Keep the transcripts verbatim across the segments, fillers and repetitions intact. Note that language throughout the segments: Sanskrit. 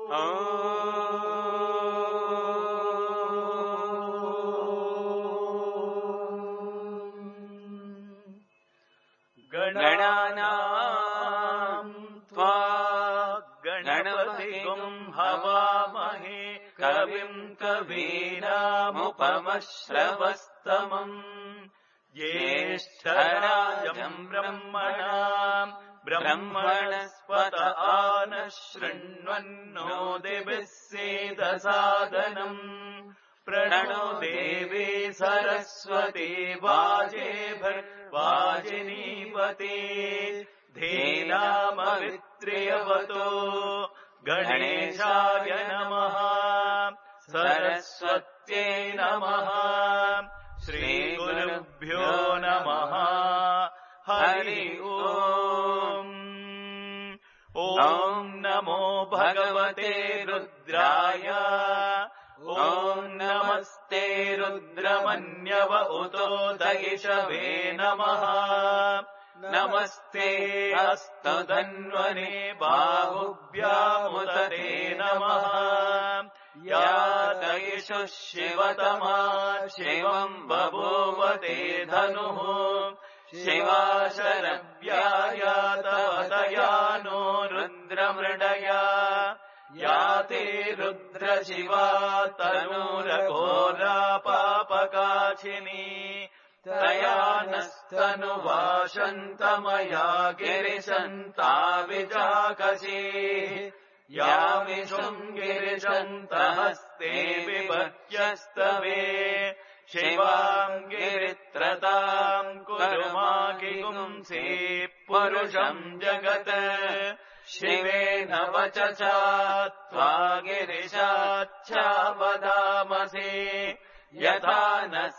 गणानाम् त्वा गणपतिगुम् हवामहे कविम् कवीनामुपमश्रवस्तमम् ज्येष्ठराजम् ब्रह्मणाम् ब्रह्मणस्पत आनः शृण्वन्नो दिभिः सीदसादनम् प्रणो देवी सरस्वती वाजेभिर्वाजिनीवती धीनामवित्र्यवतो गणेशाय नमः सरस्वत्यै नमः श्रीगुरुभ्यो नमः हरि ओम् ॐ नमो भगवते रुद्राय ॐ नमस्ते रुद्रमन्यव उतो दयिषवे नमः नमस्ते अस्तु धन्वने बाहुभ्यामुदते नमः या दयिषुः शिवतमा शिवम् बभूवते धनुः शिवा शरव्याया तव दया नो रुद्रमृडया या ते रुद्रशिवा तनूरघोरा पापकाशिनी तया नस्तनुवाशन्तमया गिरिशन्ता विजाकशी यामिषुम् गिरिशन्तहस्ते विभक्ष्यस्तवे शिवाम् गिरित्रताम् कुरुमागिगुंसि पुरुषम् जगत् शिवेन वचसा त्वा गिरिशाच्छा वदामसि यथा नः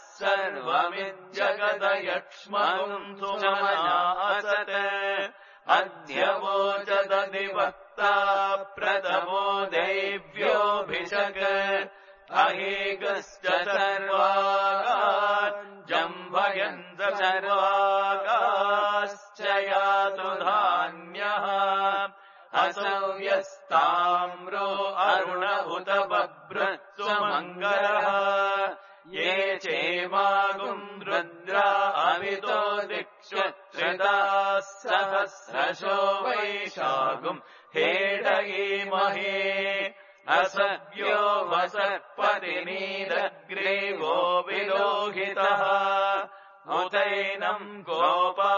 सर्वमिज्जगदयक्ष्मगुम् सुमना असत् अद्य वोचदधिवक्ता प्रथमो देव्योऽभिषक् अहेगश्च सर्वागान् जम्भयन्त सर्वागाश्च यातु धान्यः असव्यस्ताम्रो अरुण उत बभ्रत्सुमङ्गलः ये चेमागुम् रुद्रा अवितो दिक्षु त्रिदाः सहस्रशो वैशागुम् हेडयेमहे असव्यो वसर्पतिनीदग्रीवो विलोहितः उतैनम् गोपा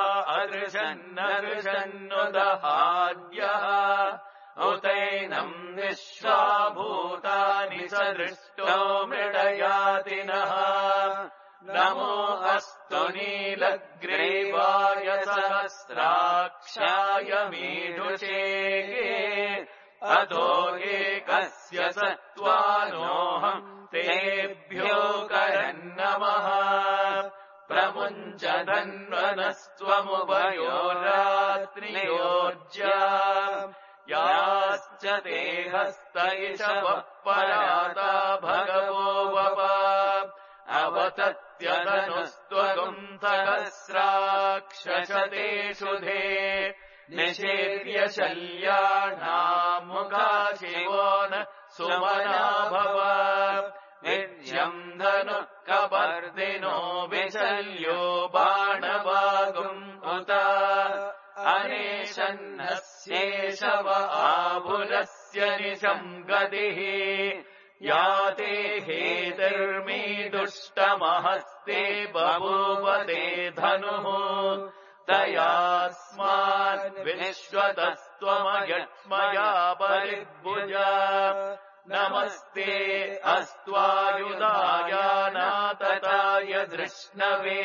अदृशन्नदृशन्नुदहाद्यः उतैनम् विश्वाभूतानि सदृष्टो मृडयातिनः नमो अस्तु नीलग्रीवाय सहस्राक्षाय मीढुषे अतो एकस्य सत्त्वानोऽहम् तेभ्यो करन्नमः प्रमुञ्च धन्वनस्त्वमुभयो रात्रियोर्जा याश्च ते हस्त इषवः पराता भगवो वप अवतत्यधनुस्त्वगुम् सहस्राक्षशतेषु धे निषेव्य शल्याणाम् मुखा शिवो न सुमना भव विद्यम् धनुः कपर्दिनो विशल्यो बाणवागुम् उत अनेशन्नस्येषव आभुरस्य निशम् गतिः या ते हेतिर्मीदुष्टमहस्ते बभूवते धनुः तयास्माद्विश्वतस्त्वमयक्ष्मया परिभुजा नमस्ते अस्त्वायुधायानातताय धृष्णवे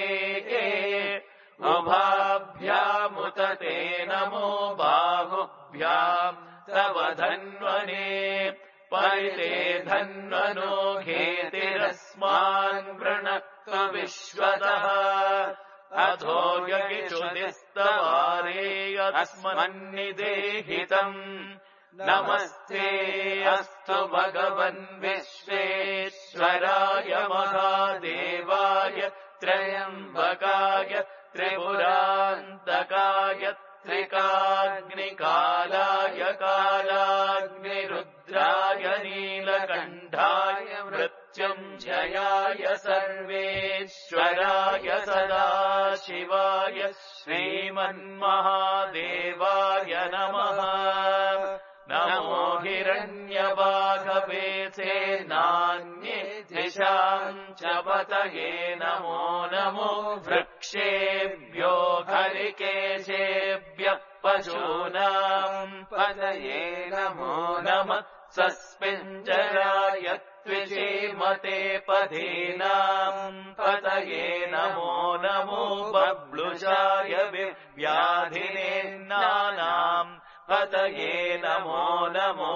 उभाभ्यामुत ते नमो बाहुभ्याम् तव धन्वने परिते धन्वनो घेतिरस्मान् वृणक्तु विश्वतः अथो यगिषुदिस्तवारेयस्मन्निदेहितम् नमस्ते अस्तु भगवन् विश्वेश्वराय महादेवाय त्र्यम्बकाय त्रिपुरान्तकाय त्रिकाग्निकालाय कालाग्निरुद्राय सर्वेश्वराय सदाशिवाय श्रीमन्महादेवाय नमः। नमो हिरण्यवाघवेते नान्ये दिशाम् च पतये नमो नमो वृक्षेभ्यो हरिकेशेभ्यः पशूनाम् पतये नमो नमः। सस्मिञ्जराय त्विषीमते पथीनाम् पतये नमो नमो बब्लुषाय व्याधिनेन्नानाम् पतये नमो नमो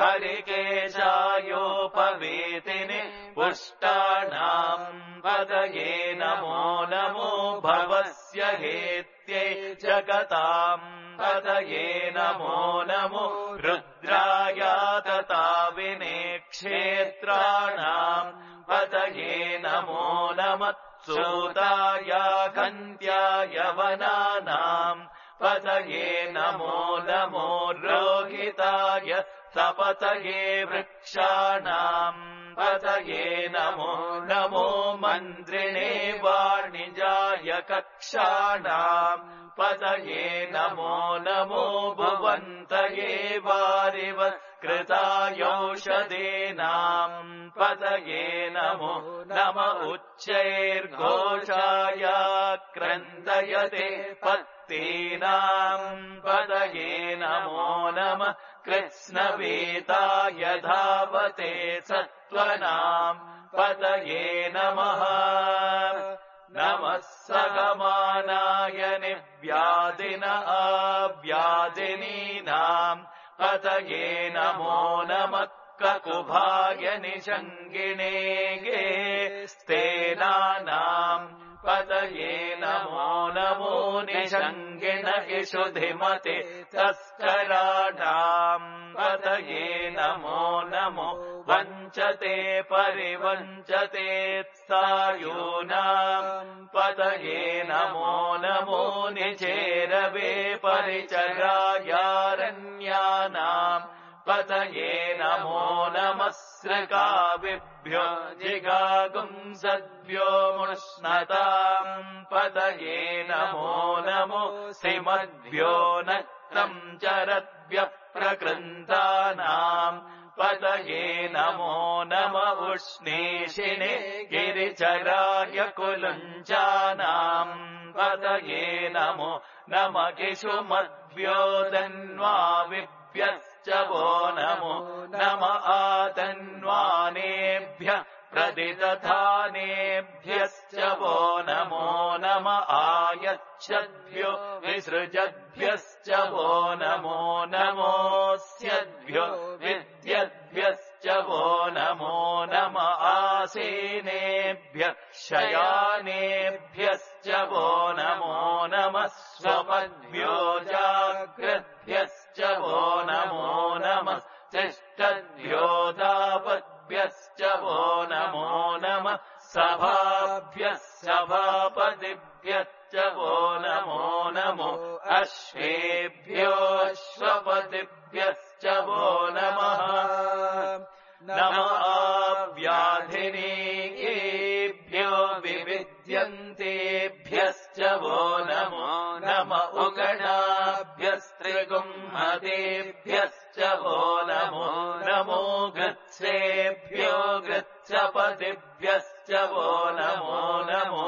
हरिकेशायोपवीतिने पुष्टानाम् पतये नमो नमो भवस्य हेत्यै जगताम् पतये नमो नमो रुद्राय तताविने क्षेत्राणाम् पतये नमो नमः। सूताय कन्त्याय वनानाम् पतये नमो नमो रोहिताय सपतये वृक्षाणाम् पतये नमो नमो मन्त्रिणे वाणिजाय कक्षाणाम् पतये नमो नमो भुवन्तये वारिव कृतायौषधीनाम् पतये नमो नम उच्चैर्घोषाय क्रन्दयते पत्तीनाम् पतये नमो नमः। कृत्स्नवीताय धावते सत्त्वनाम् पतये नमः। नमः सगमानाय निव्याधिन अव्याधिनीनाम् पतये नमो नमः। ककुभाय निषङ्गिणे स्तेनानाम् पतये नमो नमो निषङ्गिण इषुधिमते तस्कराणाम् पतये नमो नमो वञ्चते परिवञ्चते सायूनाम् पतये नमो नमो निचेरवे परिचरायारण्यानाम् पतये नमो नमः। सृगाविभ्यो जिगागुंसद्भ्यो मुष्णताम् पतये नमो नमो श्रीमद्भ्यो नक्तम् चरद्भ्यः प्रकृन्तानाम् पतये नमो नम उष्णीषिणे गिरिचराय कुलुञ्चानाम् पतये नमो नम किशुमद्भ्यो धन्वाविभ्यश्च वो नमो नम आतन्वानेभ्यः प्रदिदधानेभ्यश्च वो नमो नम आयच्छद्भ्यो विसृजद्भ्यश्च वो नमो नमोऽस्यद्भ्यो विद्यद्भ्यश्च वो नमो नम आसीनेभ्यः शयानेभ्यश्च वो नमो नमः। स्वपद्भ्यो जाग्रद्भ्यश्च वो नमो नमः। तिष्ठद्भ्यो दापद्भ्यश्च वो नमो नमः। सभाभ्यः सभापतिभ्यश्च वो नमो नमो। अश्वेभ्योऽश्वपतिभ्यश्च वो नमः। नम व्याधिनीभ्यो विविद्यन्तेभ्यश्च वो नमो नम उगणाभ्यस्त्रिगुंहतेभ्यश्च वो नमो नमो गृत्सेभ्यो गृत्सपतिभ्यश्च वो नमो नमो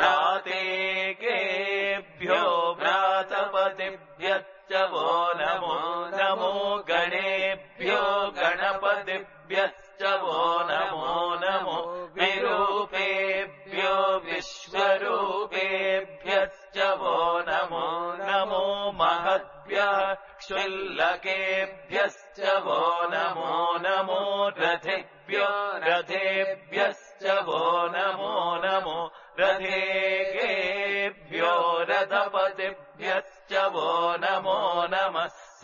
भ्रातेकेभ्यो भ्रातपतिभ्यश्च वो नमो नमो गणेभ्यो गणपतिभ्यश्च वो नमो नमो विरूपेभ्यो विश्वरूपेभ्यश्च वो नमो नमो महद्भ्यः क्षुल्लकेभ्यश्च वो नमो नमो रथेभ्यो रथेभ्यश्च वो नमो नमो रथेभ्यो रथपतिभ्यश्च वो नमो नमः।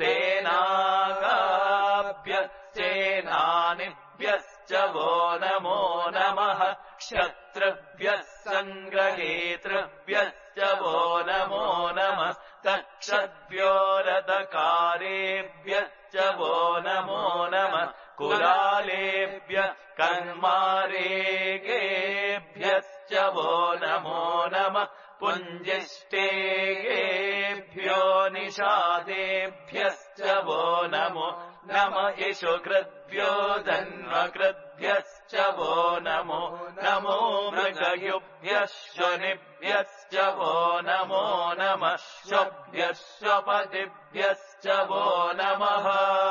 सेनागाभ्यश्चेनानिभ्यश्च वो नमो नमः। क्षत्रिभ्यः सङ्ग्रहेतृभ्यश्च वो नमो नमः। तक्षद्भ्यो रथकारेभ्यश्च वो नमो नमः। कुलालेभ्यः कर्मारेगेभ्य इषु कृद्भ्यो धन्वकृद्भ्यश्च वो नमो नमो मृगयुभ्यः शुनिभ्यश्च वो नमो नमः श्वभ्यश्वपतिभ्यश्च वो नमः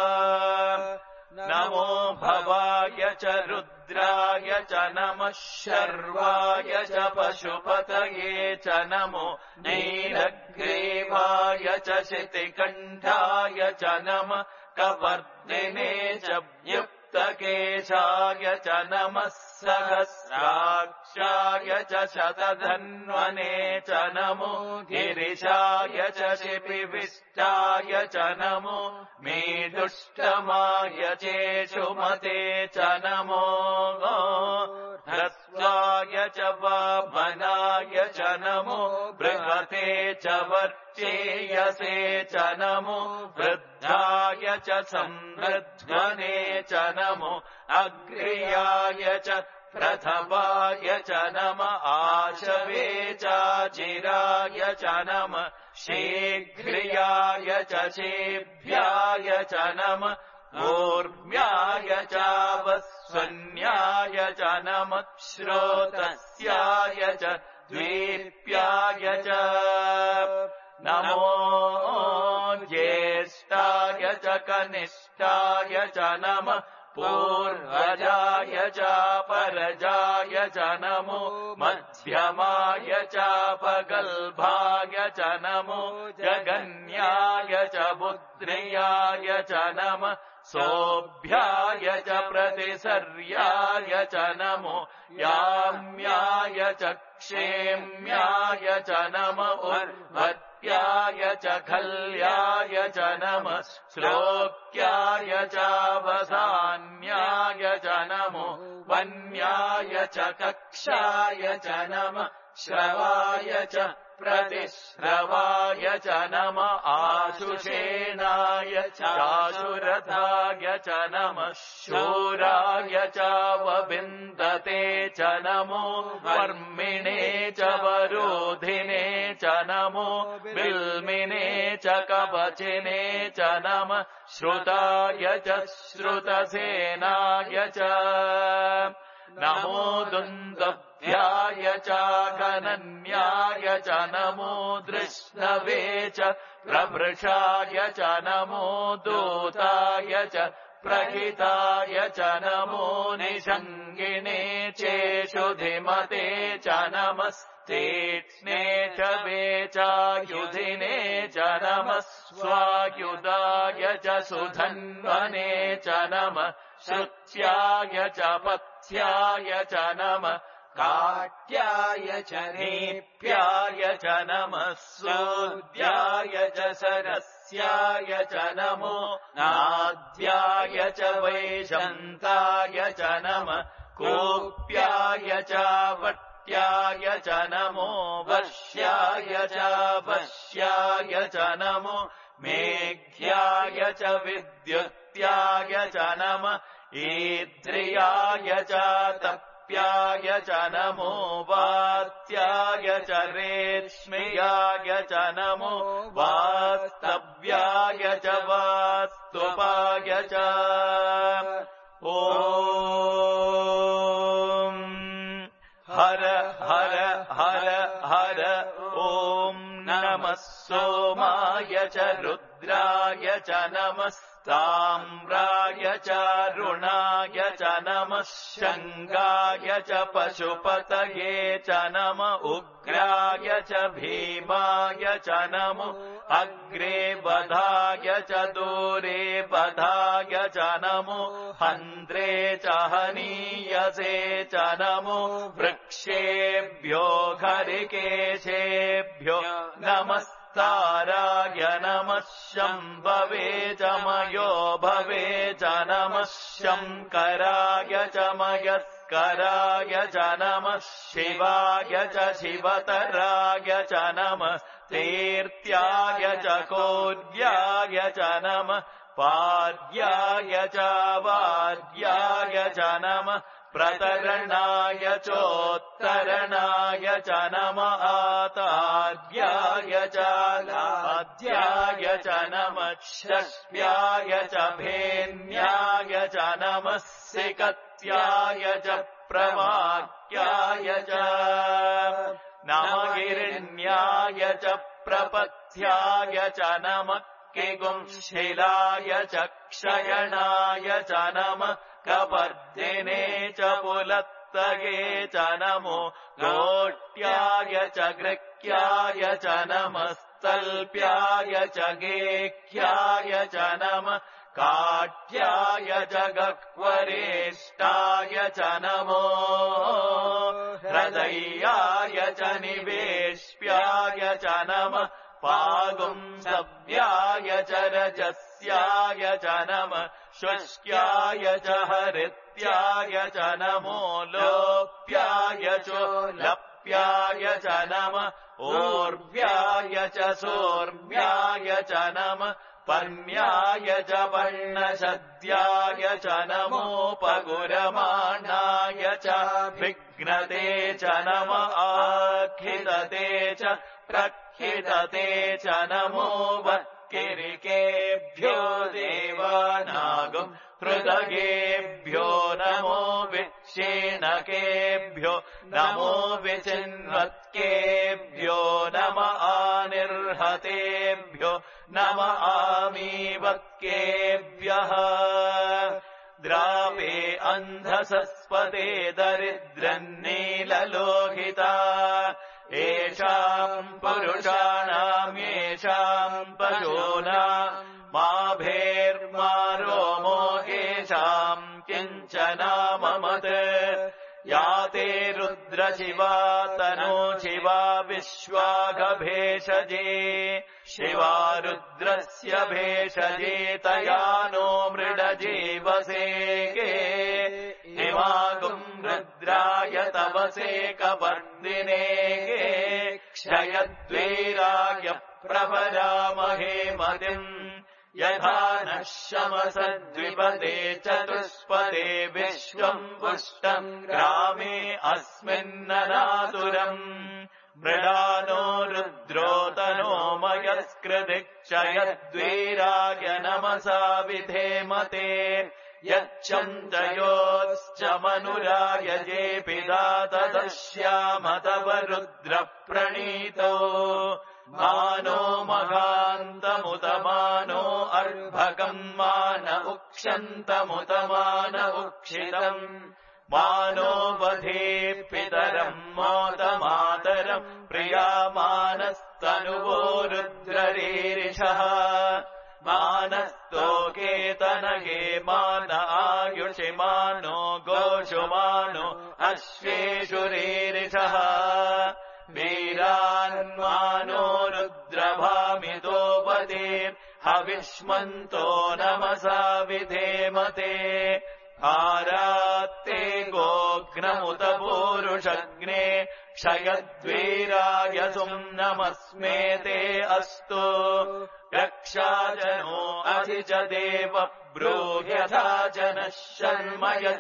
नमो भवाय च रुद्राय च नमः शर्वाय च पशुपतये च नमो नीलग्रीवाय च शितिकण्ठाय च नमः कवर्दिने च युक्तकेशाय च नमः सहस्राक्षाय च शतधन्वने च नमो गिरिशाय च शिपिविष्टाय च नमो मेदुष्टमाय चेषुमते च नमो ह्रस्वाय च वामनाय च नमो बृहते च वर्चेयसे च नमो वृद्धाय च संवृध्वने च नमो अग्र्याय च प्रथमाय च नम आशवे चाचिराय च नम शीघ्रियाय च शेभ्याय च नम ऊर्म्याय चावस्वन्याय च नम श्रोतस्याय च द्वीप्याय च नमो ज्येष्ठाय च कनिष्ठाय च नम पूर्वजाय चापरजाय च नमो मध्यमाय चापगल्भाय च नमो जगन्याय च पुत्र्याय च नम सोऽभ्याय च प्रतिसर्याय च नमो याम्याय च क्षेम्याय च नम उर्वत्याय च खल्याय च नम श्लोक्याय चावसान्याय च नमो वन्याय च कक्षाय च नम श्रवाय च प्रतिश्रवाय च नम आशुषेणाय चाशुरथाय च नम शूराय चावविन्दते च नमो वर्मिणे च वरोधिने च नमो बिल्मिने च कवचिने च नम श्रुताय च श्रुतसेनाय च नमो दुन्दभ्याय चागनन्याय च नमो दृष्णवे च प्रवृषाय च नमो दूताय च प्रहिताय च नमो निषङ्गिणे चेषुधिमते च नमस्तीक्ष्णे च वेचायुधिने च नमः स्वायुधाय च सुधन्वने च नमः श्रुत्याय च पथ्याय च नमः काट्याय च नीप्याय च नमः सूद्याय च सरस्याय च नमो नाद्याय च वैशन्ताय च नमः कोप्याय च वट्याय च नमो वश्याय च वश्याय च नमो मेघ्याय च विद्युत्याय च नमः ईद्रियाय च तप्याय च नमो वात्याय च रेश्म्याय च नमो वास्तव्याय च वास्तुपाय च ॐ हर हर हर हर ॐ नमः सोमाय च रुद्राय च नमस्ताम्राय च रुणाय च नमः शङ्गाय च पशुपतये च नम उग्राय च भीमाय च नमो अग्रे बधाय च दूरे बधाय च नमो हन्त्रे च हनीयसे च नमो वृक्षेभ्यो घरिकेशेभ्यो नमस्ताराय नमः शम्भवे च मयो भवे च नमः शङ्कराय च मयस्कराय च नमः शिवाय च शिवतराय च नमः तीर्थ्याय च कोद्याय च नमः पार्याय च वार्याय च नमः प्रतरणाय चोत्तरणाय च नमः आतार्याय च लाद्याय च नमः षष्ट्याय च भेन्याय च नमः सिकत्याय च प्रवाक्याय च नमः हिरण्याय च प्रपथ्याय च नमः किगुंशिलाय च क्षयणाय च नमः कपर्दिने च पुलत्तये च नमो गोट्याय च गृह्याय च नमस्तल्प्याय च गेह्याय च नमः काट्याय च गह्वरेष्टाय च नमो हृदयाय च निवेश्याय च नमः पागुंसव्याय च रजस्याय च नमः शुष्क्याय च हरित्याय च नमो लोप्याय च लप्याय च नमः ऊर्व्याय च सोर्व्याय च नमः पर्ण्याय च पर्णशद्याय च नमोपगुरमाणाय च विघ्नते च नमः आखिदते च प्रखिदते च नमो वक्किरिकेभ्यो देवानागम् हृदयेभ्यो नमो विक्षेणकेभ्यो नमो विचिन्वत्केभ्यो नमः आनिर्हतेभ्यो नमः आमीवत्केभ्यः द्रावे अन्धसस्पते दरिद्रन्नीललोहिता येषाम् पुरुषाणाम् येषाम् पशूनाम् मा भेर्मा रोमो येषाम् किञ्चनाममत् या ते रुद्रशिवा तनो शिवा विश्वाघभेषजे शिवा रुद्रस्य भेषजे तया नो मृडजीवसे इमागुम् रुद्राय तवसे कपर्दिने क्षयद्वैराग्य प्रपरामहे मतिम् यथा नः शमसद्विपदे चतुष्पदे विश्वम् पुष्टम् ग्रामे अस्मिन्ननातुरम् मृडानो रुद्रोतनो मयस्कृतिक्षयद्वैराग्य नमसा विधेमते यच्छन्तयोश्च मनुरायजेऽपि दातदश्याम तव रुद्रप्रणीतो मानो महान्तमुतमानो अर्भकम् मान उक्षन्तमुतमान उक्षितम् मानो वधे पितरम् मोदमातरम् प्रियामानस्तनुवो रुद्ररीरिषः मानस्तोकेतनगे मान आयुषि मानो गोषु मानो अश्वेषु रीरिषः वीरान्मानो रुद्रभामितो वदे हविष्मन्तो नमसा विधेमते आरात्ते गोघ्नमुत पूरुषग्ने क्षयद्वीरायसुम् नमस्मेते अस्तु रक्षाजनो अधि च देव ब्रूह्यथा जनः शर्म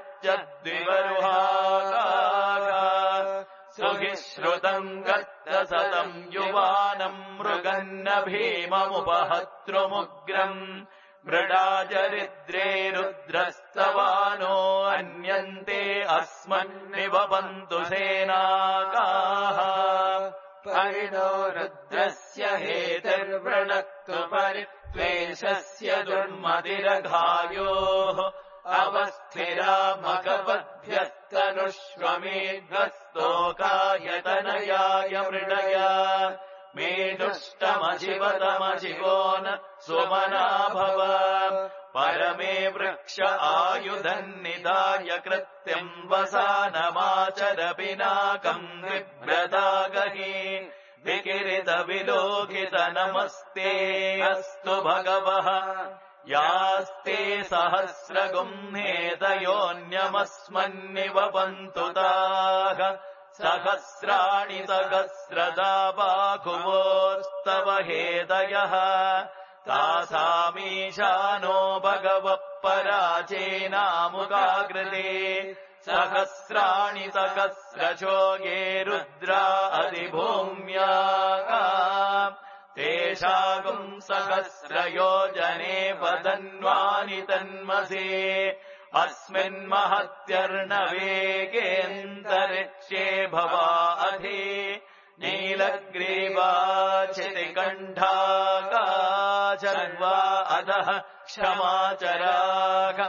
यच्चद्विवरुहागा सुहिश्रुतम् गत्तसतम् युवानम् मृगन्न भीममुपहतृमुग्रम् मृडाजरिद्रे रुद्रस्तवानो अन्यन्ते अस्मन्निवपन्तु सेनाकाः परिणो रुद्रस्य हेतिर्वृणक्तु परित्वेषस्य दुर्मतिरघायोः अवस्थिरा मघवद्भ्यस्तनुष्वमेध्वस्तोकायतनयाय मृडय मेढुष्टमशिवतमशिवो न सुमना भव परमे वृक्ष आयुधन्निधाय कृत्यम् वसानमाचर पिनाकम् विभ्रदागहि विकिरितविलोकित नमस्ते अस्तु भगवः यास्ते सहस्रगुम्हेतयोऽन्यमस्मन्निवपन्तु ताः सहस्राणि सहस्रदा बाहुवोस्तव हेदयः तासामीशानो भगवः पराचेनामुकाकृते सहस्राणि सहस्रशो ये रुद्रा अधिभूम्याः तेषागुम् सहस्रयोजने वदन्वानि तन्मसे अस्मिन्महत्यर्णवेगेऽन्तरिक्षे भवा अधि नीलग्रीवाचितिकण्ठाका अधः क्षमाचराः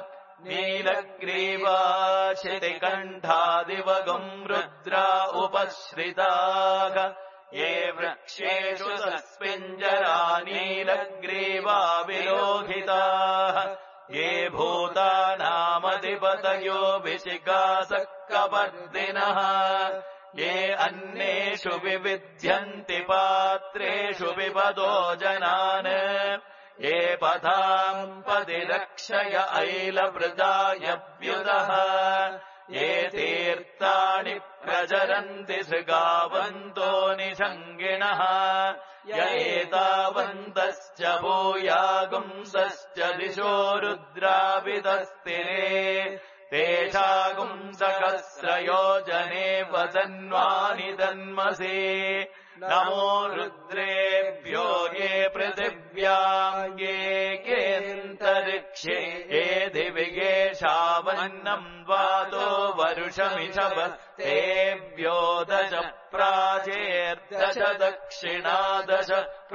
नीलग्रीवाचितिकण्ठादिवगुम् रुद्रा उपश्रिताः ये वृक्षेषु सस्पिञ्जरा नीलग्रीवा विलोहिताः ये भूतानामधिपतयो विशिखासक्कपर्दिनः ये अन्येषु विविध्यन्ति पात्रेषु विपदो जनान् ये पथाम् पदिरक्षय ऐलवृदायव्युदः ये तीर्थानि प्रचरन्ति सृगावन्तो निषङ्गिणः य एतावन्तश्च भूयागुंसश्च दिशो रुद्राविदस्तिरे तेषागुम् सहस्रयोजने वदन्वानि तन्मसे नमो रुद्रेभ्यो ये पृथिव्याम् ये केऽन्तरिक्षे ये दिवि येषावन्नम् वातो वरुषमिषवस्तेभ्यो दश प्राचेर्दश दक्षिणादश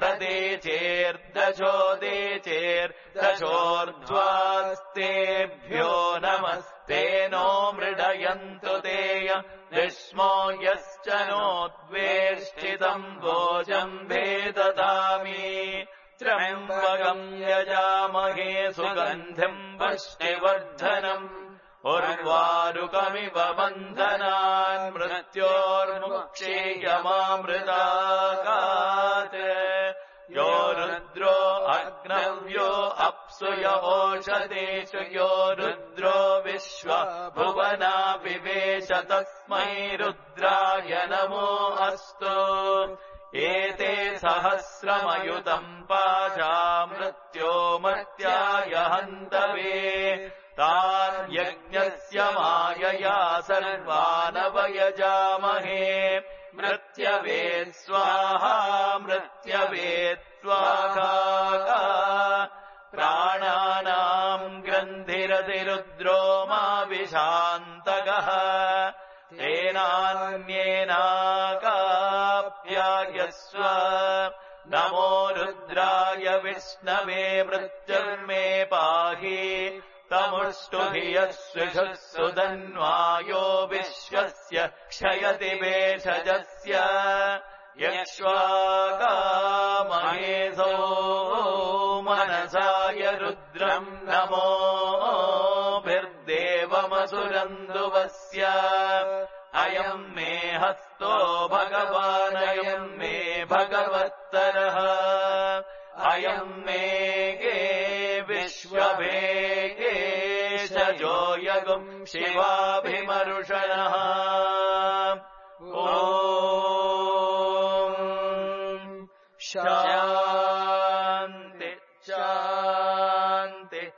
प्रदेचेर्दशोदेचेर्दशोर्ध्वास्तेभ्यो नमस्ते नो मृडयन्तु तेय विष्मो यश्च नोद्वेष्टितम् भोजम् भेददामि त्र्यम्बकम् यजामहे सुगन्धिम् वष्टिवर्धनम् उर्वारुकमिव बन्धनान् मृत्योर्मुक्षीयमामृताकात् यो रुद्रो अग्नव्यो अप्सु य ओषधेषु यो रुद्रो विश्व भुवना विवेश तस्मै रुद्राय नमो अस्तु एते सहस्रमयुतम् पाशा मृत्यो मर्त्याय हन्तवे तान् यज्ञस्य मायया सर्वानवयजामहे मृत्यवे स्वाहा मृत्यवे स्वाहा प्राणानाम् ग्रन्थिरतिरुद्रो मा विशान्तकः तेनान्येनाकाप्यायस्व नमो रुद्राय विष्णवे मृत्युर्मे पाहि तमुष्टुभियः सुधन्वायो विश्वस्य क्षयति भेषजस्य यक्ष्वाकामहेसो मनसाय रुद्रम् नमोभिर्देवमसुरन्दुवस्य अयम् मे हस्तो भगवानयम् मे भगवत्तरः अयम् मे गे विश्वभेगे शजो यगुम् शिवाभिमरुषणः ॐ शान्ति शान्ति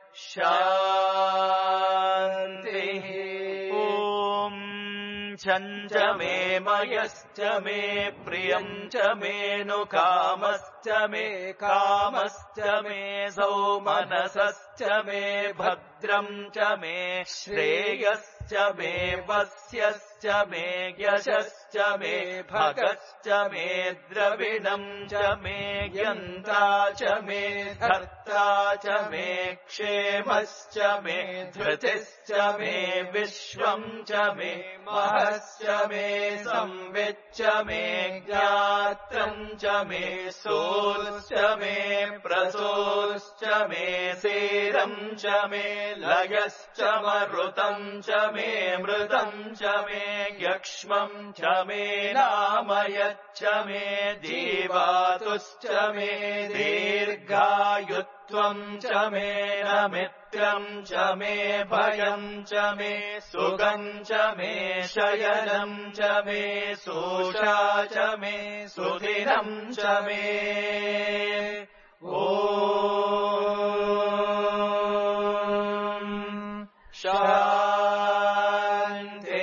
शान्तिः ॐ छञ्च मे मयश्च मे प्रियम् च मे नु कामश्च मे कामश्च मे सौमनसश्च मे भद्रम् च मे श्रेयश्च मे वस्यश्च मे यशश्च मे भगश्च मे द्रविणम् च मे यन्ता च मे धर्ता च मे क्षेमश्च मे धृतिश्च मे विश्वम् च मे महश्च मे संविच्च मे ज्ञात्रम् च मे सोश्च मे प्रसोश्च मे सेरम् च मे लयश्च मरुतम् च मे मृतम् च मे यक्ष्मम् च मे नामयच्च मे जीवातुश्च मे दीर्घायुत्वम् च मे नमित्रम् च मे भयम् च मे सुखम् च मे शयनम् च मे सोषा च मे सुदिनम् च मे शान्ति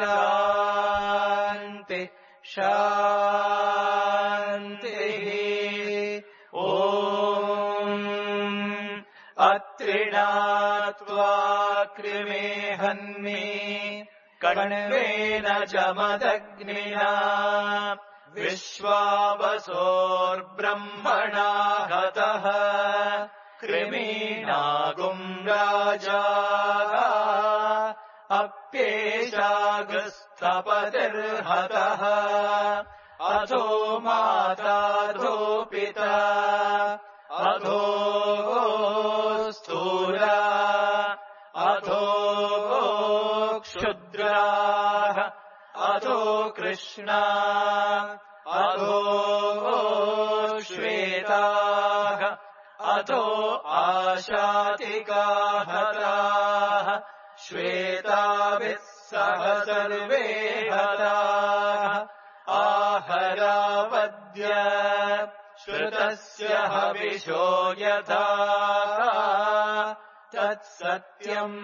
शान्ति शान्तिः ॐ अत्रिणात्वा कृमे हन्मि कण्वेन च मदग्निना विश्वावसोर्ब्रह्मणा हतः कृमीणागुम् राजा अप्येषागस्थपतिर्हतः अथो माताथो पिता अथो स्थूला अथो क्षुद्राः अथो कृष्णा अथो श्वेताः अथो आशातिकाः हताः श्वेताभिः सह सर्वे हताः आहरावद्य श्रुतस्य हविषो यथा तत्सत्यम्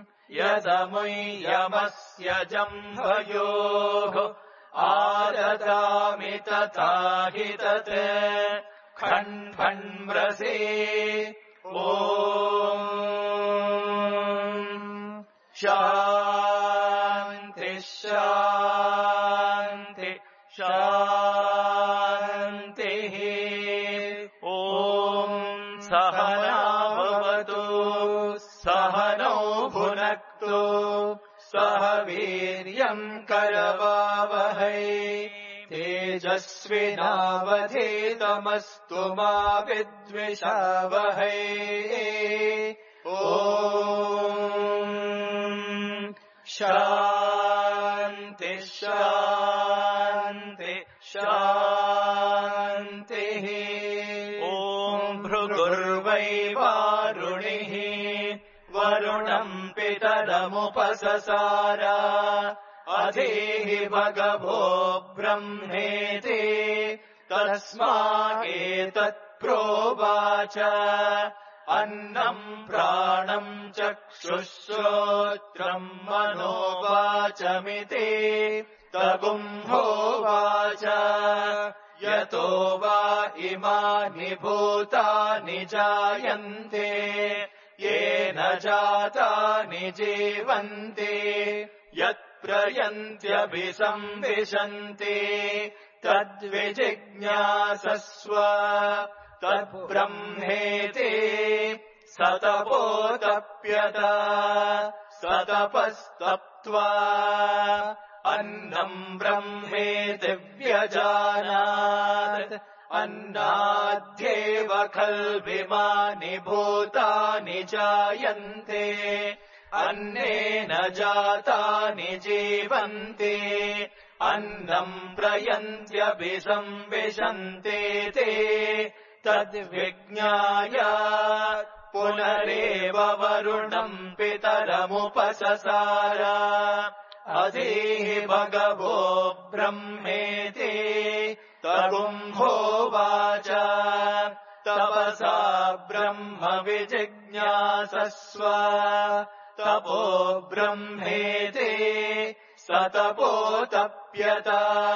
यदमुय्यमस्य जम्भयोः आददामि तथा हि तत् खण्ड्खण्ड्म्रसे ॐ शान्ति शान्ति शान्तिः ॐ सहना भवतु सहनौ भुनक्तु सह वीर्यम् करवावहै तेजस्विनावधीतमस्तु मा विद्विषावहै ॐ शान्ति शान्ति शान्तिः ॐ भृगुर्वै वारुणिः वरुणम् पितरमुपससार अधीहि भगवो ब्रह्मेति तस्मादेतत्प्रोवाच अन्नम् प्राणम् चक्षुश्रोत्रम् मनोवाचमिति तगुम्होवाच यतो वा इमानि भूतानि जायन्ते येन जातानि जीवन्ति यत्प्रयन्त्यभिसंविशन्ति तद्विजिज्ञासस्व तद्ब्रह्मेति सतपोतप्यत सतपस्तप्त्वा अन्नम् ब्रह्मेति व्यजानात् अन्नाद्येव खल्विमानि भूतानि जायन्ते अन्नेन जातानि जीवन्ति अन्नम् प्रयन्त्यभिसंविशन्ते ते तद्विज्ञाय पुनरेव वरुणम् पितरमुपससार अधीहि भगवो ब्रह्मेति तगुम्होवाच तपसा ब्रह्म विजिज्ञासस्व तपो ब्रह्मेति सतपोतप्यत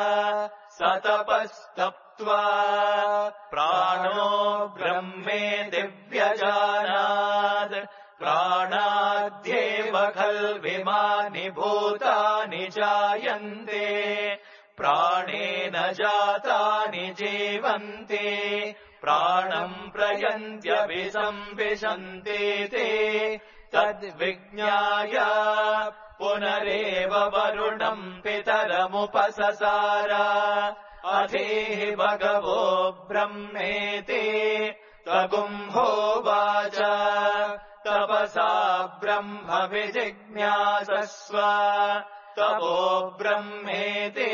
सतपस्तप्त्वा प्राणो ब्रह्मेति व्यजानात् प्राणाद्येव खल्विमानि भूतानि जायन्ते प्राणेन जातानि जीवन्ति प्राणम् प्रयन्त्यभिसंविशन्ते ते तद्विज्ञाय पुनरेव वरुणम् पितरमुपससार अधीहि भगवो ब्रह्मेति तगुम्होवाच तपसा ब्रह्म विजिज्ञासस्व तपो ब्रह्मेति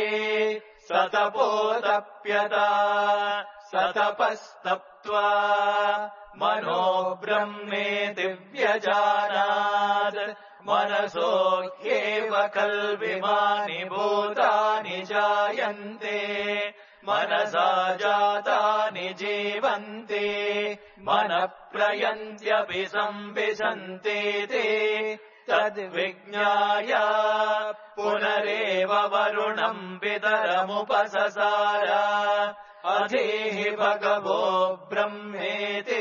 सतपोतप्यत सतपस्तप्त्वा मनो ब्रह्मेति व्यजानात् मनसो ह्येव खल्विमानि भूतानि जायन्ते मनसा जातानि जीवन्ते मनः प्रयन्त्यपि संविशन्ते ते तद्विज्ञाय पुनरेव वरुणम् पितरमुपससार अधीहि भगवो ब्रह्मेते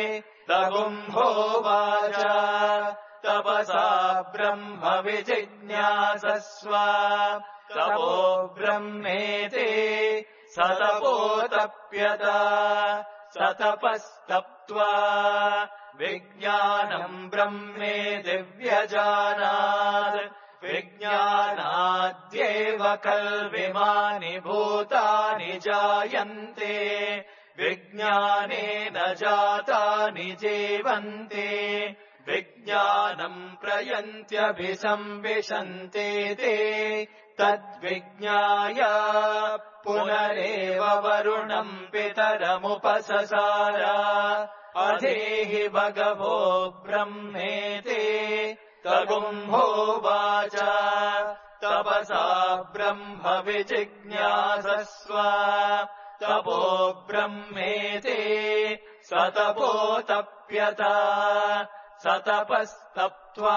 तगुम्भोवाच तपसा ब्रह्म विजिज्ञासस्व तपो ब्रह्मेते स तपोतप्यत स तपस्तप्त्वा विज्ञानम् ब्रह्मेति व्यजानात् विज्ञानाद्येव खल्विमानि भूतानि जायन्ते विज्ञानेन जातानि जीवन्ते विज्ञानम् प्रयन्त्यभिसंविशन्ते ते तद्विज्ञाय पुनरेव वरुणम् पितरमुपससार अधीहि भगवो ब्रह्मेते तगुम्भोवाच तपसा ब्रह्म विजिज्ञासस्व तपो ब्रह्मेते स तपोतप्यत स तपस्तप्त्वा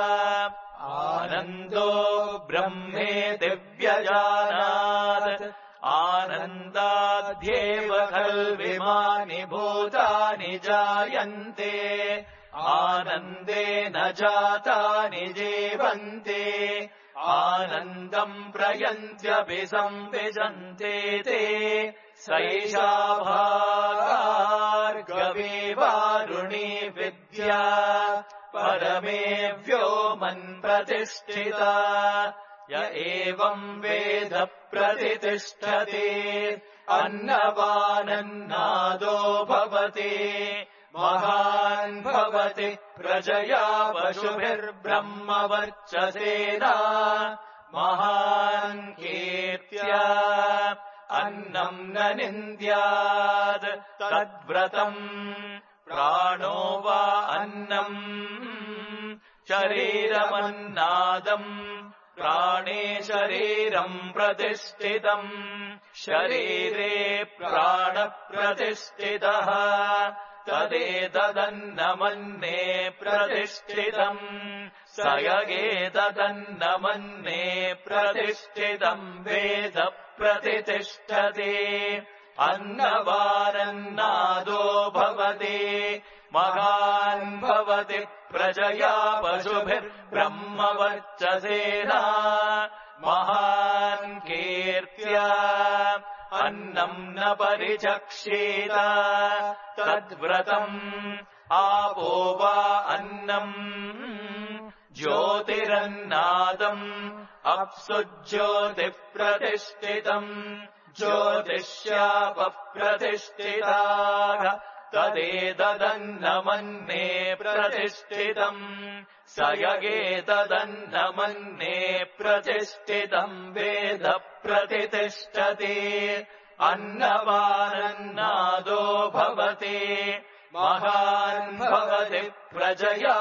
आनन्दो ब्रह्मेति व्यजानात् आनन्दाद्येव खल्विमानि भूतानि जायन्ते आनन्देन जातानि जीवन्ते आनन्दम् प्रयन्त्यभिसंविशन्ते ते सैषा भार्गवी वारुणी विद्या परमे व्योमन् प्रतिष्ठिता य एवम् वेद प्रतितिष्ठति अन्नवानन्नादो भवति महान् भवति प्रजया पशुभिर्ब्रह्मवर्चसेना महान् कीर्त्या अन्नम् न निन्द्यात् तद्व्रतम् प्राणो वा अन्नम् शरीरमन्नादम् प्राणे शरीरम् प्रतिष्ठितम् शरीरे प्राणप्रतिष्ठितः तदेतदन्नमन्ने प्रतिष्ठितम् स यगेतदन्नमन्ने प्रतिष्ठितम् वेद प्रतितिष्ठति अन्नवानन्नादो भवति महान् भवति प्रजया पशुभिर्ब्रह्मवर्चसेना महान् कीर्त्या अन्नम् न परिचक्षेत तद्व्रतम् आपो वा अन्नम् ज्योतिरन्नादम् अप्सु ज्योतिप्रतिष्ठितम् ज्योतिष्यापः प्रतिष्ठिताः तदेतदन्नमन्ने प्रतिष्ठितम् स यगेतदन्नमन्ने प्रतिष्ठितम् वेद प्रतितिष्ठति अन्नवानन्नादो भवति महान् भवति प्रजया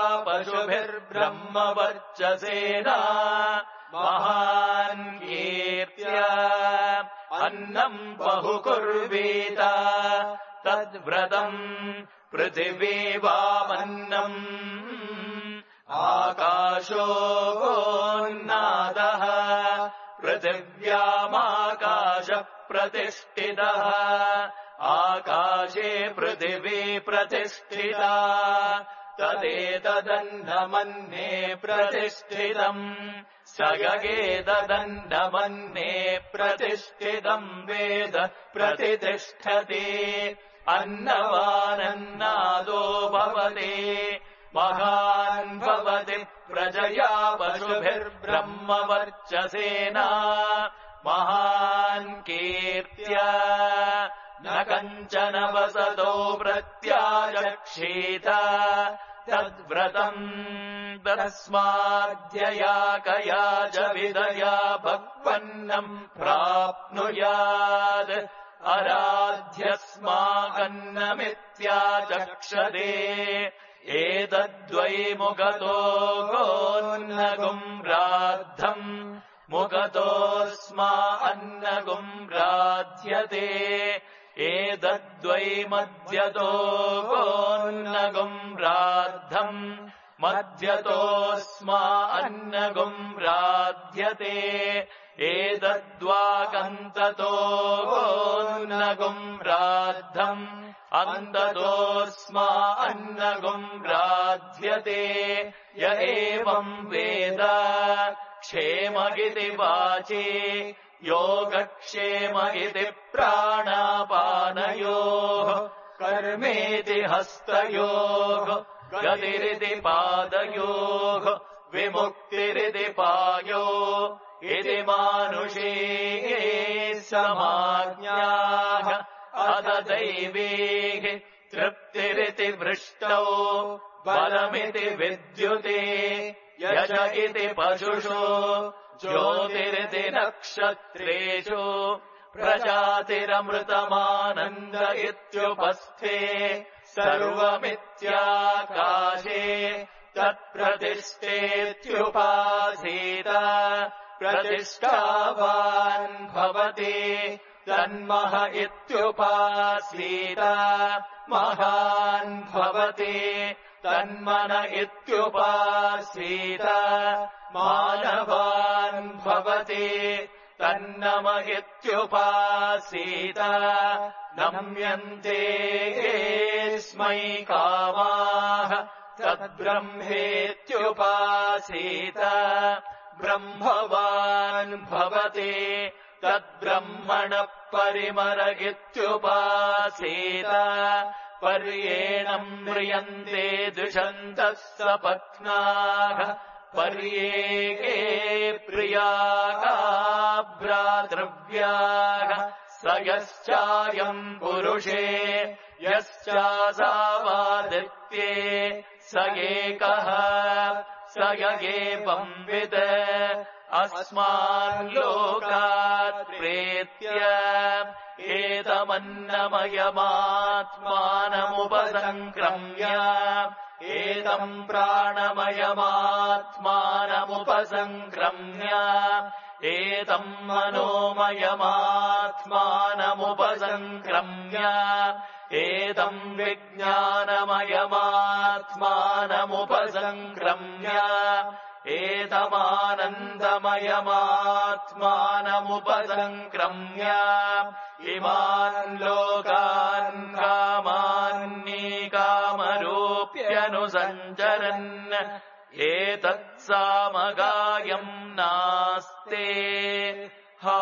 पशुभिर्ब्रह्मवर्चसेना महान् कीर्त्या अन्नम् बहुकुर्वीत तद्व्रतम् पृथिवी वामन्नम् आकाशोन्नादः पृथिव्यामाकाशः प्रतिष्ठितः आकाशे पृथिवी प्रतिष्ठिता तदेतदन्नमन्ने प्रतिष्ठितम् स यगेतदन्नमन्ने प्रतिष्ठितम् वेद प्रतितिष्ठति अन्नवानन्नादो भवति महान् भवति प्रजया पशुभिर्ब्रह्मवर्चसेना महान् कीर्त्या न कञ्चन वसतो प्रत्याचक्षेत तद्व्रतम् तस्माद्यया कया च विदया भक्वन्नम् प्राप्नुयात् अराध्यस्माकन्नमित्याचक्षते एतद्वै मुखतो गोन्नगुम् राद्धम् मुखतोऽस्मा अन्नगुम् राध्यते एतद्वै मध्यतो गोन्नगुम् राद्धम् मध्यतोऽस्मा अन्नगुम् राध्यते एतद्वाकन्ततो गोन्नगुम् राद्धम् अन्ततोऽस्मा अन्नगुम् राध्यते य एवम् वेद क्षेमगिति वाचि योगक्षेम इति प्राणापानयोः कर्मेति हस्तयोः गतिरिति पादयोः विमुक्तिरिति पायो इति मानुषीः समाज्ञाः अददैवीः तृप्तिरिति वृष्टौ बलमिति विद्युते यश इति पशुषु ज्योतिरिति नक्षत्रेषु प्रजातिरमृतमानन्द इत्युपस्थे सर्वमित्याकाशे तत्प्रतिष्ठेत्युपासीत प्रतिष्ठावान् भवति तन्मह इत्युपासीत महान् भवति तन्मन इत्युपासीत मानवान् भवति तन्नम इत्युपासीत नम्यन्ते स्मै कामाः तद्ब्रह्मेत्युपासीत ब्रह्मवान् भवति तद्ब्रह्मणः परिमर इत्युपासीत पर्येणम् म्रियन्ते द्विषन्तः सपत्नाः पर्येके प्रियाः भ्रातृव्याः स यश्चायम् पुरुषे यश्चासावादित्ये स एकः स य एवंविद् अस्मान् लोकात् प्रेत्य एतमन्नमयमात्मानमुपसङ्क्रम्य एतम् प्राणमयमात्मानमुपसङ्क्रम्य एतम् मनोमयमात्मानमुपसङ्क्रम्य एतम् विज्ञानमयमात्मानमुपसङ्क्रम्य एतमानन्दमयमात्मानमुपसङ्क्रम्य इमान् लोकान् कामान्नीकामरूप्यनुसञ्चरन् एतत्सामगायम् नास्ते हा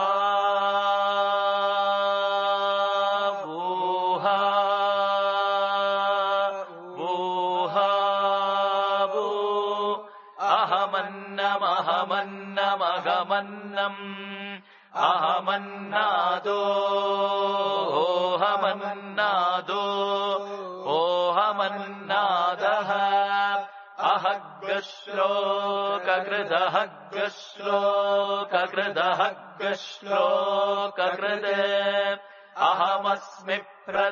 अहमन्नमहमन्नमहमन्नम् अहमन्नादो ओहमन्नादो ओहमन्नादः अहग्रश्लोककृदहग्रश्लोककृदहग्रश्लोककृद अहमस्मि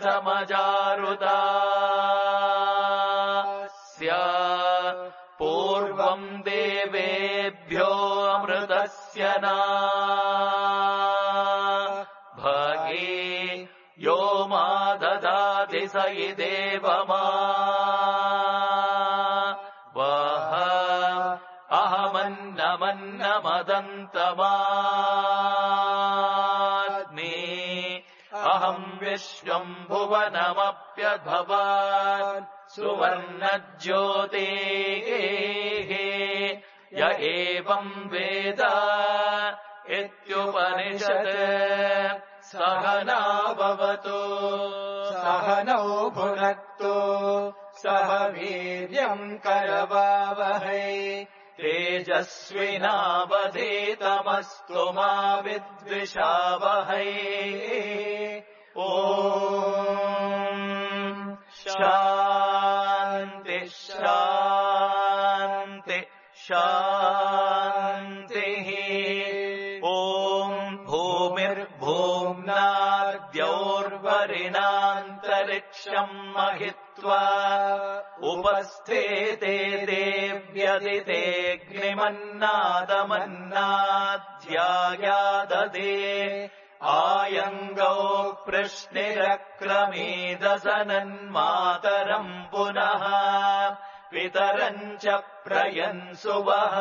प्रथमजारुदास्य पूर्वम् देवेभ्यो अमृतस्य ना भगे यो मा ददाति स इदेवमा वह अहमन्नमन्नमदन्तमात्मे अहम् विश्वम् भुवनमप्यभवान् सुवर्णज्योतेः य एवम् वेद इत्युपनिषत् सहना भवतु सहनौ भुनक्तु सह वीर्यम् करवावहै तेजस्विनावधीतमस्तु मा विद्विषावहै ॐ शान्ति शान्ति शान्तिः ॐ भूमिर्भूम्नाद्यौर्वरिणान्तरिक्षम् महित्वा कृत्वा उपस्थेते देव्यदितेऽग्निमन्नादमन्नाध्यायाददे आयङ्गौ प्रश्निरक्रमेदसनन्मातरम् पुनः पितरम् च प्रयन्सुवः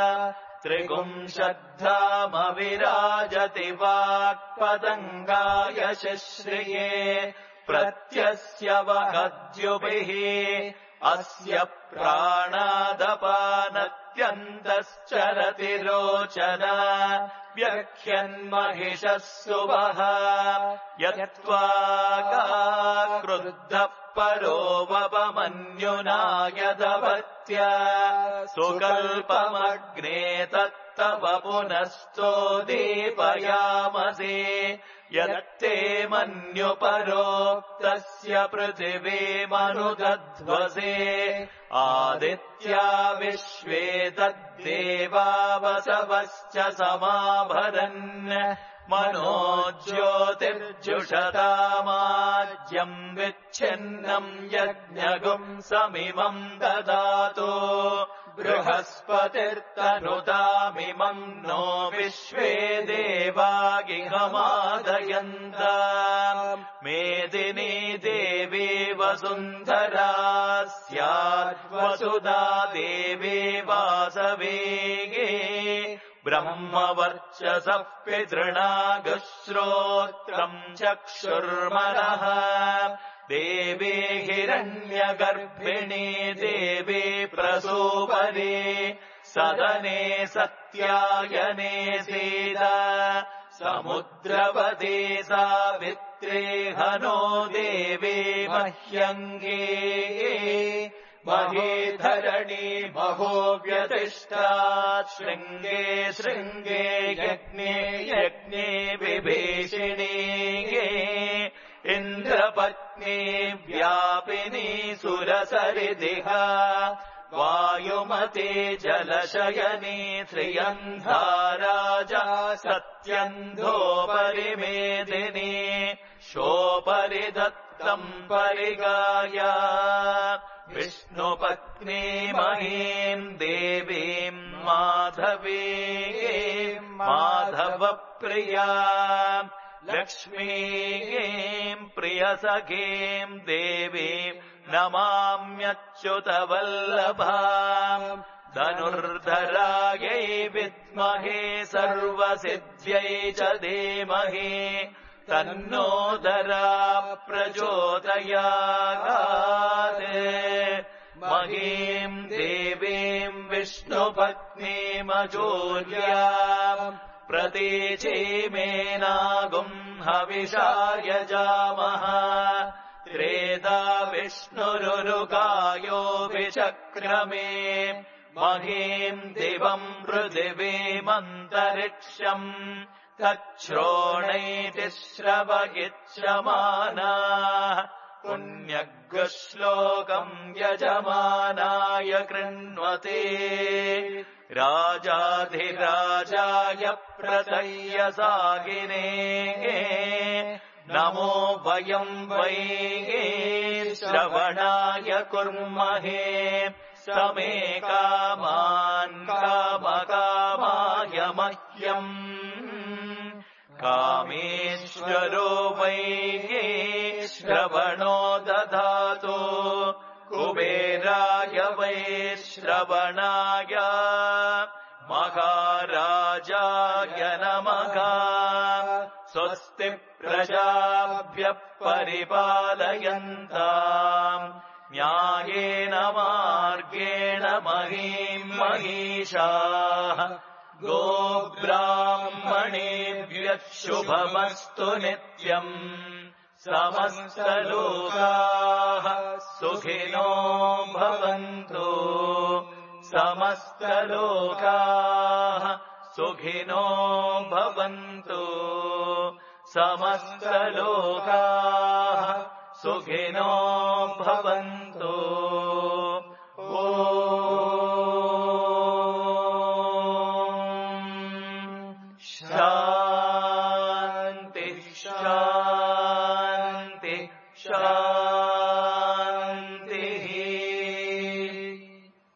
त्रिगुंशद्धामविराजति वाक्पतङ्गाय शिश्रिये प्रत्यस्य वहद्युभिः अस्य प्राणादपानत्यन्तश्चरति रोचन व्यख्यन्महिषः सुवः यत्त्वा क्रुद्धः परो वपमन्युना यदवत्य सुकल्पमग्ने तत्तव पुनस्तोदीपयामसे यत्ते मन्युपरोक्तस्य पृथिवीमनुदध्वसे आदित्या विश्वे तद्देवावसवश्च समाभरन् मनो ज्योतिर्जुषतामाज्यम् विच्छिन्नम् यज्ञगुम् समिमम् ददातु बृहस्पतिर्तनुतामिमम् नो विश्वे देवागिहमादयन्त मेदिनी देवी वसुन्धरा स्याद्वसुधा देवी वासवेगे ब्रह्मवर्चसः पितृणागश्रोत्रम् चक्षुर्मनः देवी हिरण्यगर्भिणी देवी प्रसूपरी सदने सत्यायने सीता समुद्रवती सावित्री हनो देवी मह्यङ्गी महीधरणी महो व्यतिष्ठा शृङ्गे शृङ्गे यज्ञे यज्ञे विभीषिणी इन्द्रपत्नी व्यापिनी सुरसरिदिह वायुमती जलशयनी श्रियन्धाराजा सत्यन्धोपरिमेदिनी शोपरि दत्तम् परिगाया विष्णुपत्नी महीम् देवीम् माधवीम् माधवप्रिया लक्ष्मीम् प्रियसखीम् देवीम् नमाम्यच्युतवल्लभाम् धनुर्धरायै विद्महे सर्वसिद्ध्यै च धीमहि तन्नोदरा प्रचोदयात् महीम् देवीम् विष्णुपत्नीमचोर्याम् प्रतीचीमेनागुम् हविषा यजामः त्रेधा विष्णुरुरुकायो विचक्रमे महीम् दिवम् पृथिवीमन्तरिक्षम् तच्छ्रोणैति श्रवयिष्यमानाः पुण्यग्श्लोकम् यजमानाय कृण्वते राजाधिराजाय प्रतय्यसागिने नमो वयम् वै श्रवणाय कुर्महे समे कामान् कामकामाय मह्यम् कामेश्वरो वै श्रवणो दधातु कुबेराय वै श्रवणाय महाराजाय नमः स्वस्ति प्रजाभ्यः परिपालयन्ताम् न्यायेन मार्गेण महीम् महिषाः गोब्राह्मणेभ्यः शुभमस्तु नित्यम् समस्तलोकाः सुखिनो भवन्तु समस्तलोकाः सुखिनो भवन्तु समस्तलोकाः सुखिनो भवन्तु